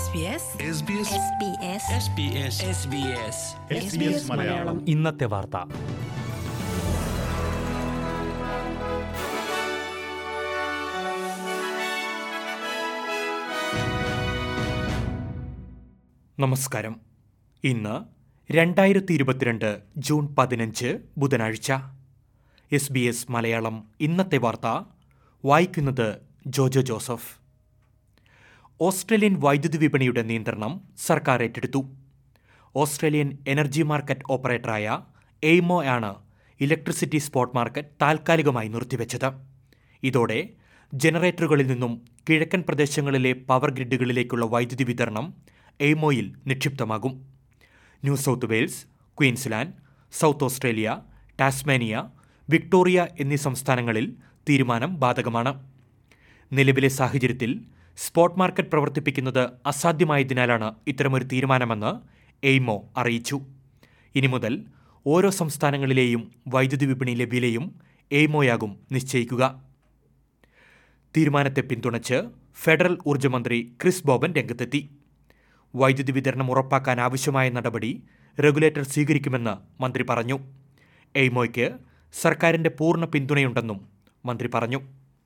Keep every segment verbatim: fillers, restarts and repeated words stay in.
മലയാളം ഇന്നത്തെ വാർത്ത. നമസ്കാരം. ഇന്ന് രണ്ടായിരത്തി ഇരുപത്തിരണ്ട് ജൂൺ പതിനഞ്ച് ബുധനാഴ്ച. എസ് ബി എസ് മലയാളം ഇന്നത്തെ വാർത്ത വായിക്കുന്നത് ജോജോ ജോസഫ്. ഓസ്ട്രേലിയൻ വൈദ്യുതി വിപണിയുടെ നിയന്ത്രണം സർക്കാർ ഏറ്റെടുത്തു. ഓസ്ട്രേലിയൻ എനർജി മാർക്കറ്റ് ഓപ്പറേറ്ററായ എയ്മോ ആണ് ഇലക്ട്രിസിറ്റി സ്പോട്ട് മാർക്കറ്റ് താൽക്കാലികമായി നിർത്തിവെച്ചത്. ഇതോടെ ജനറേറ്ററുകളിൽ നിന്നും കിഴക്കൻ പ്രദേശങ്ങളിലെ പവർ ഗ്രിഡുകളിലേക്കുള്ള വൈദ്യുതി വിതരണം എയ്മോയിൽ നിക്ഷിപ്തമാകും. New South Wales, Queensland, South Australia, Tasmania, Victoria എന്നീ സംസ്ഥാനങ്ങളിൽ തീരുമാനം ബാധകമാണ്. നിലവിലെ സാഹചര്യത്തിൽ സ്പോട്ട് മാർക്കറ്റ് പ്രവർത്തിപ്പിക്കുന്നത് അസാധ്യമായതിനാലാണ് ഇത്തരമൊരു തീരുമാനമെന്ന് എയ്മോ അറിയിച്ചു. ഇനി മുതൽ ഓരോ സംസ്ഥാനങ്ങളിലെയും വൈദ്യുതി വിപണിയിലെ വിലയും എയ്മോയാകും നിശ്ചയിക്കുക. തീരുമാനത്തെ പിന്തുണച്ച് ഫെഡറൽ ഊർജ്ജമന്ത്രി ക്രിസ് ബോബൻ രംഗത്തെത്തി. വൈദ്യുതി വിതരണം ഉറപ്പാക്കാൻ ആവശ്യമായ നടപടി റെഗുലേറ്റർ സ്വീകരിക്കുമെന്ന് മന്ത്രി പറഞ്ഞു. എയ്മോയ്ക്ക് സർക്കാരിൻ്റെ പൂർണ്ണ പിന്തുണയുണ്ടെന്നും മന്ത്രി പറഞ്ഞു.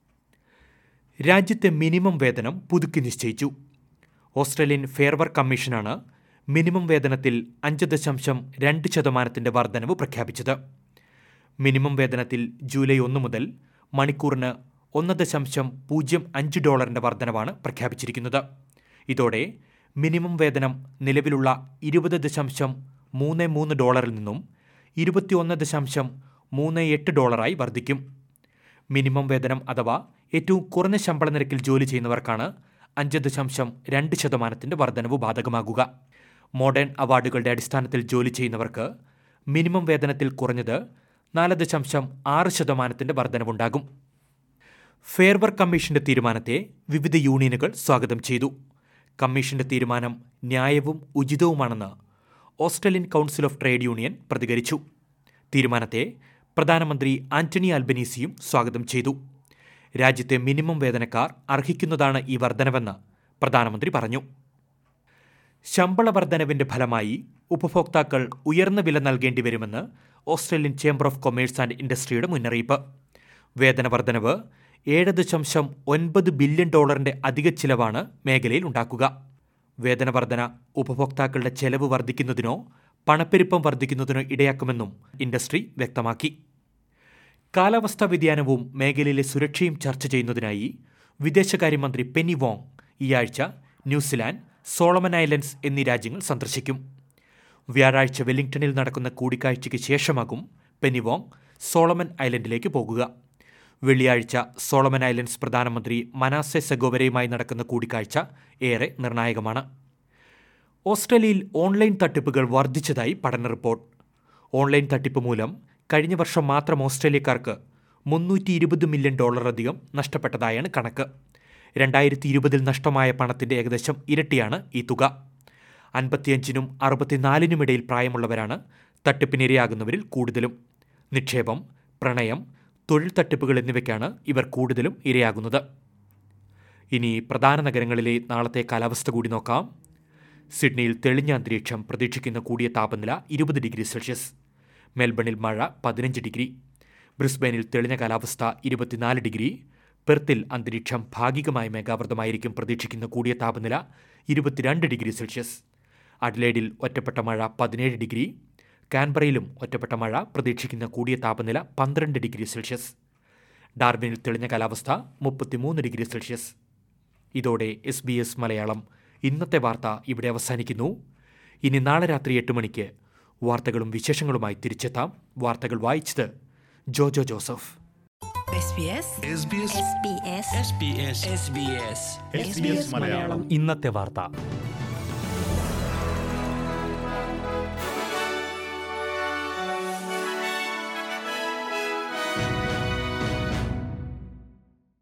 രാജ്യത്തെ മിനിമം വേതനം പുതുക്കി നിശ്ചയിച്ചു. ഓസ്ട്രേലിയൻ ഫെയർ വർക്ക് കമ്മീഷനാണ് മിനിമം വേതനത്തിൽ അഞ്ച് ദശാംശം രണ്ട് ശതമാനത്തിൻ്റെ വർധനവ് പ്രഖ്യാപിച്ചത്. മിനിമം വേതനത്തിൽ ജൂലൈ ഒന്ന് മുതൽ മണിക്കൂറിന് ഒന്ന് ദശാംശം പൂജ്യം അഞ്ച് ഡോളറിൻ്റെ വർധനവാണ് പ്രഖ്യാപിച്ചിരിക്കുന്നത്. ഇതോടെ മിനിമം വേതനം നിലവിലുള്ള ഇരുപത് ദശാംശം മൂന്ന് മൂന്ന് ഡോളറിൽ നിന്നും ഇരുപത്തിയൊന്ന് ദശാംശം മൂന്ന് എട്ട് ഡോളറായി വർദ്ധിക്കും. മിനിമം വേതനം അഥവാ ഏറ്റവും കുറഞ്ഞ ശമ്പള നിരക്കിൽ ജോലി ചെയ്യുന്നവർക്കാണ് അഞ്ച് ദശാംശം രണ്ട് ശതമാനത്തിൻ്റെ വർധനവ് ബാധകമാകുക. മോഡേൺ അവാർഡുകളുടെ അടിസ്ഥാനത്തിൽ ജോലി ചെയ്യുന്നവർക്ക് മിനിമം വേതനത്തിൽ കുറഞ്ഞത് നാല് ദശാംശം ആറ് ശതമാനത്തിൻ്റെ വർധനവുണ്ടാകും. ഫെയർ വർക്ക് കമ്മീഷന്റെ തീരുമാനത്തെ വിവിധ യൂണിയനുകൾ സ്വാഗതം ചെയ്തു. കമ്മീഷന്റെ തീരുമാനം ന്യായവും ഉചിതവുമാണെന്ന് Australian council of trade union പ്രതികരിച്ചു. തീരുമാനത്തെ പ്രധാനമന്ത്രി ആന്റണി അൽബനീസിയും സ്വാഗതം ചെയ്തു. രാജ്യത്തെ മിനിമം വേതനക്കാർ അർഹിക്കുന്നതാണ് ഈ വർധനവെന്ന് പ്രധാനമന്ത്രി പറഞ്ഞു. ശമ്പള വർധനവിന്റെ ഫലമായി ഉപഭോക്താക്കൾ ഉയർന്ന വില നൽകേണ്ടി വരുമെന്ന് Australian chamber of commerce and ഇൻഡസ്ട്രിയുടെ മുന്നറിയിപ്പ്. വേതന വർധനവ് ഏഴ് ദശാംശം ഒൻപത് ബില്യൺ ഡോളറിന്റെ അധിക ചിലവാണ് മേഖലയിൽ ഉണ്ടാക്കുക. വേതന വർധന ഉപഭോക്താക്കളുടെ ചെലവ് വർദ്ധിക്കുന്നതിനോ പണപ്പെരുപ്പം വർദ്ധിക്കുന്നതിനോ ഇടയാക്കുമെന്നും ഇൻഡസ്ട്രി വ്യക്തമാക്കി. കാലാവസ്ഥാ വ്യതിയാനവും മേഖലയിലെ സുരക്ഷയും ചർച്ച ചെയ്യുന്നതിനായി വിദേശകാര്യമന്ത്രി പെന്നി വോങ് ഈ ആഴ്ച ന്യൂസിലാൻഡ്, സോളമൻ ഐലൻഡ്സ് എന്നീ രാജ്യങ്ങൾ സന്ദർശിക്കും. വ്യാഴാഴ്ച വെല്ലിംഗ്ടണിൽ നടക്കുന്ന കൂടിക്കാഴ്ചയ്ക്ക് ശേഷമാകും പെന്നി വോങ് സോളമൻ ഐലൻഡിലേക്ക് പോകുക. വെള്ളിയാഴ്ച സോളമൻ ഐലൻഡ്സ് പ്രധാനമന്ത്രി മനാസെ സെഗോവരയുമായി നടക്കുന്ന കൂടിക്കാഴ്ച ഏറെ നിർണായകമാണ്. ഓസ്ട്രേലിയയിൽ ഓൺലൈൻ തട്ടിപ്പുകൾ വർദ്ധിച്ചതായി പഠന റിപ്പോർട്ട്. ഓൺലൈൻ തട്ടിപ്പ് മൂലം കഴിഞ്ഞ വർഷം മാത്രം ഓസ്ട്രേലിയക്കാർക്ക് മുന്നൂറ്റി ഇരുപത് മില്യൺ ഡോളറധികം നഷ്ടപ്പെട്ടതായാണ് കണക്ക്. രണ്ടായിരത്തി ഇരുപതിൽ നഷ്ടമായ പണത്തിൻ്റെ ഏകദേശം ഇരട്ടിയാണ് ഈ തുക. അൻപത്തിയഞ്ചിനും അറുപത്തിനാലിനുമിടയിൽ പ്രായമുള്ളവരാണ് തട്ടിപ്പിനിരയാകുന്നവരിൽ കൂടുതലും. നിക്ഷേപം, പ്രണയം, തൊഴിൽ തട്ടിപ്പുകൾ എന്നിവയ്ക്കാണ് ഇവർ കൂടുതലും ഇരയാകുന്നത്. ഇനി പ്രധാന നഗരങ്ങളിലെ നാളത്തെ കാലാവസ്ഥ കൂടി നോക്കാം. സിഡ്നിയിൽ തെളിഞ്ഞ അന്തരീക്ഷം, പ്രതീക്ഷിക്കുന്ന കൂടിയ താപനില ഇരുപത് ഡിഗ്രി സെൽഷ്യസ്. മെൽബണിൽ മഴ പതിനഞ്ച് ഡിഗ്രി. ബ്രിസ്ബെയിനിൽ തെളിഞ്ഞ കാലാവസ്ഥ ഇരുപത്തിനാല് ഡിഗ്രി. പെർത്തിൽ അന്തരീക്ഷം ഭാഗികമായി മേഘാവൃതമായിരിക്കും, പ്രതീക്ഷിക്കുന്ന കൂടിയ താപനില ഇരുപത്തിരണ്ട് ഡിഗ്രി സെൽഷ്യസ്. അഡ്ലേഡിൽ ഒറ്റപ്പെട്ട മഴ പതിനേഴ് ഡിഗ്രി. കാൻബറയിലും ഒറ്റപ്പെട്ട മഴ, പ്രതീക്ഷിക്കുന്ന കൂടിയ താപനില പന്ത്രണ്ട് ഡിഗ്രി സെൽഷ്യസ്. ഡാർവിനിൽ തെളിഞ്ഞ കാലാവസ്ഥ മുപ്പത്തിമൂന്ന് ഡിഗ്രി സെൽഷ്യസ്. ഇതോടെ എസ് ബി എസ് മലയാളം ഇന്നത്തെ വാർത്ത ഇവിടെ അവസാനിക്കുന്നു. ഇനി നാളെ രാത്രി എട്ട് മണിക്ക് വാർത്തകളും വിശേഷങ്ങളുമായി തിരിച്ചെത്താം. വാർത്തകൾ വായിച്ചത് ജോജോ ജോസഫ്. ഇന്നത്തെ വാർത്ത.